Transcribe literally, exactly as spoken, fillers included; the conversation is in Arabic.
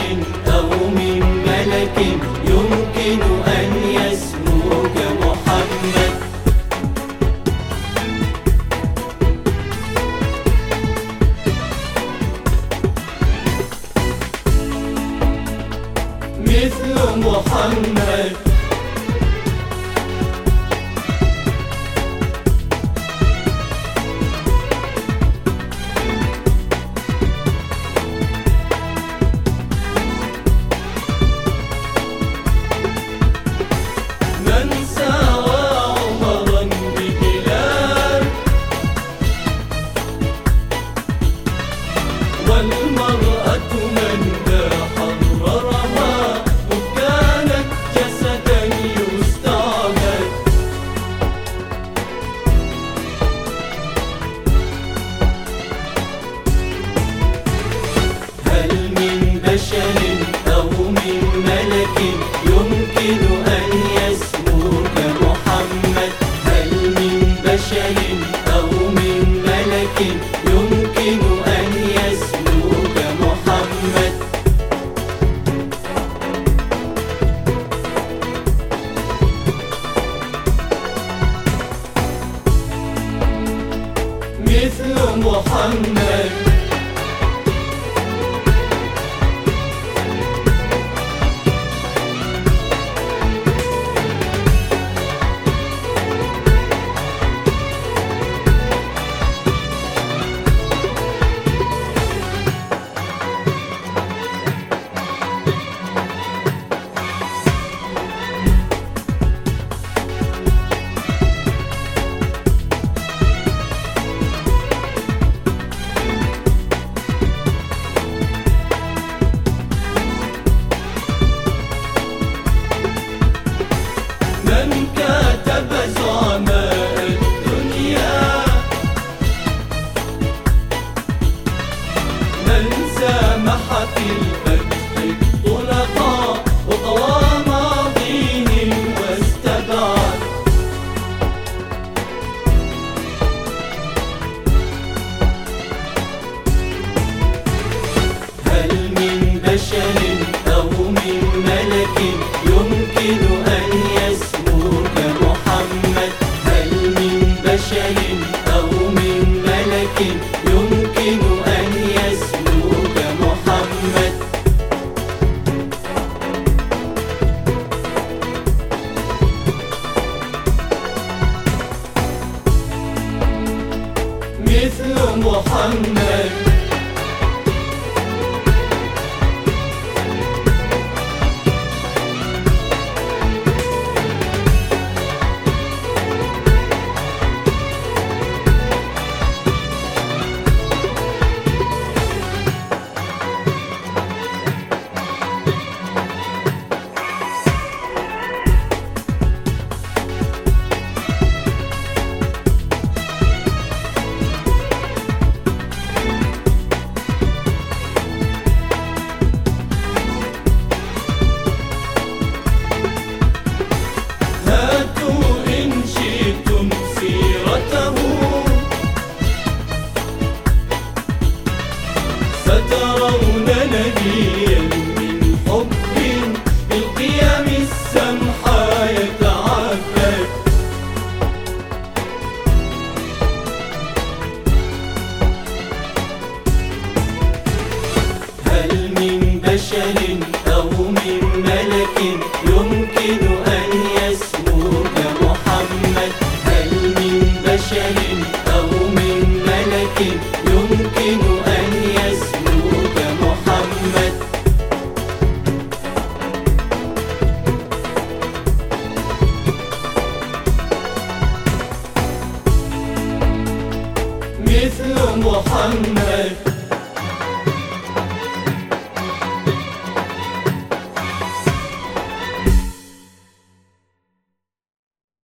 أو من ملك يمكن أن يسمو كمحمد. مثل محمد من ساوى عمرا ببلال، والمرأة من ذا حررها وكانت جسدا يستعبد. هل من بشر أو من ملك يمكن أن يسمو كمحمد؟ هل من بشر أو من ملك يمكن أن يسمو كمحمد؟ مثل محمد من كاتب زعماء الدنيا، من سامح في الفتح الطلقاء وطوى ماضيهم واستبعد. هل من بشر أو من ملك يمكن أن يسمو كمحمد؟ هل من بشر أو من ملك يمكن أن يسمو كمحمد؟ مثل محمد سترون نبيا من حب بالقيم السمحة يتعبد. هل من بشر أو من ملك يمكن أن يسمو كمحمد؟ هل من بشر أو من ملك يمكن أن يسمو كمحمد؟ مثل محمد